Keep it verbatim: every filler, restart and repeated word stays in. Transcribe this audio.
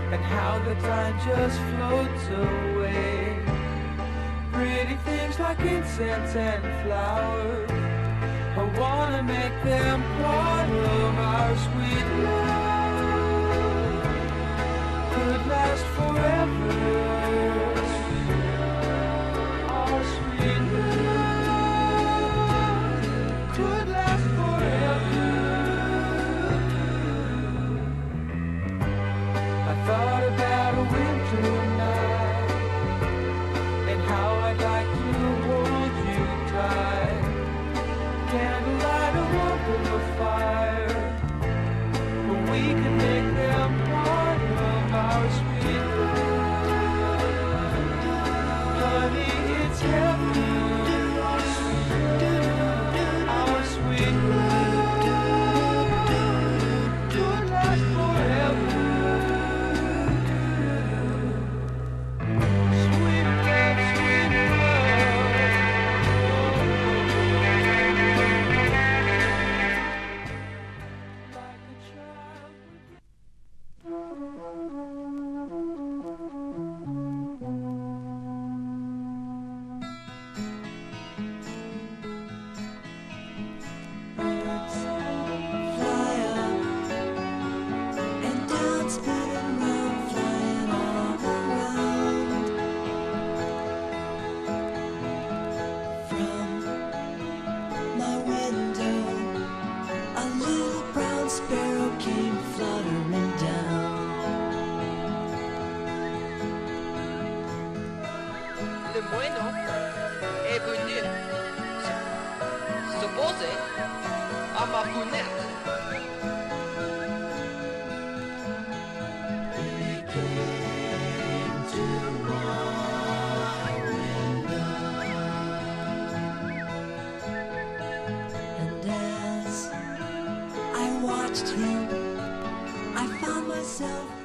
and how the time just floats away. Pretty things like incense and flowers, I wanna make them part of our sweet love. Could last forever. Our sweet love could last forever. I thought about a winter night and how I'd like to hold you tight. Candlelight, a warmth of a fire, but we can make them part of our sweet love. Honey, it's heaven, our sweet love could last forever. Sweet love, sweet love, like a child. Birds fly up and down, spinning round, flying all around. From my window, a little brown sparrow came fluttering down. Le bueno est venu se poser à ma fenêtre. He came to my window, and as I watched him, I found myself